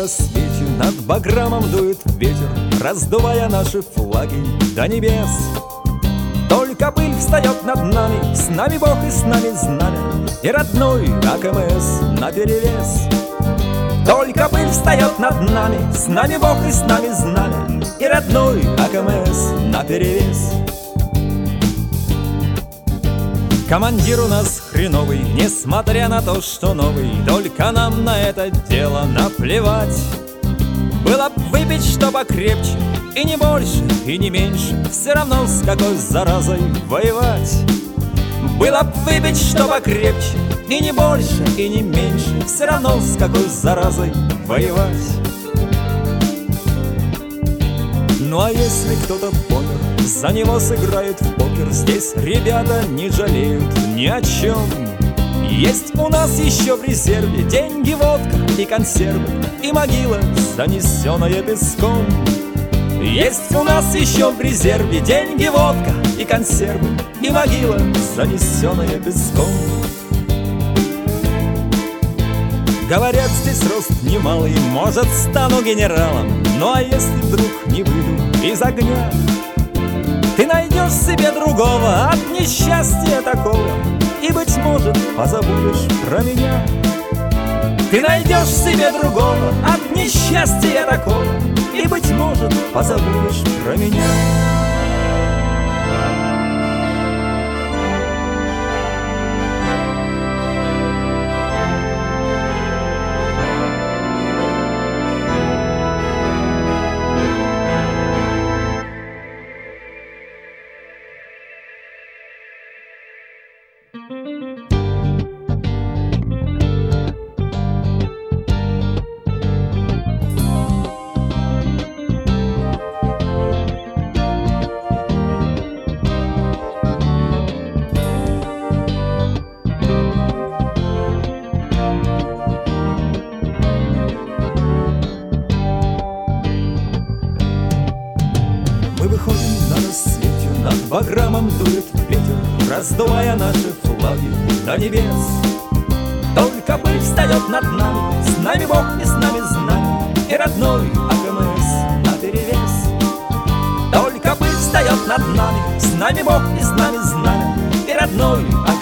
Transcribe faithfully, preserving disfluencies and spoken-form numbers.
рассвете над Баграмом дует ветер, раздувая наши флаги до небес. Только пыль встает над нами, с нами Бог и с нами знамя, и родной АКМС наперевес. Только пыль встает над нами, с нами Бог и с нами знамя, и родной АКМС наперевес. Командир у нас хреновый, несмотря на то, что новый, только нам на это дело наплевать. Было б выпить что покрепче, и не больше, и не меньше, все равно с какой заразой воевать. Было б выпить что покрепче, и не больше, и не меньше, все равно с какой заразой воевать. Ну а если кто-то помер, за него сыграют в покер. Здесь ребята не жалеют ни о чем. Есть у нас еще в резерве деньги, водка и консервы, и могила, занесенная песком. Есть у нас еще в резерве деньги, водка и консервы, и могила, занесенная песком. Говорят, здесь рост немалый, может, стану генералом. Ну а если вдруг не выйду из огня, ты найдешь себе другого от несчастья такого, и, быть может, позабудешь про меня. Ты найдешь себе другого от несчастья такого, и, быть может, позабудешь про меня. Мы выходим на рассвете, над Баграмом дует ветер, раздувая наши флаги до небес. Только пыль встает над нами, с нами Бог и с нами знамя, и родной АКМС наперевес. Только пыль встает над нами, с нами Бог и с нами знамя, и родной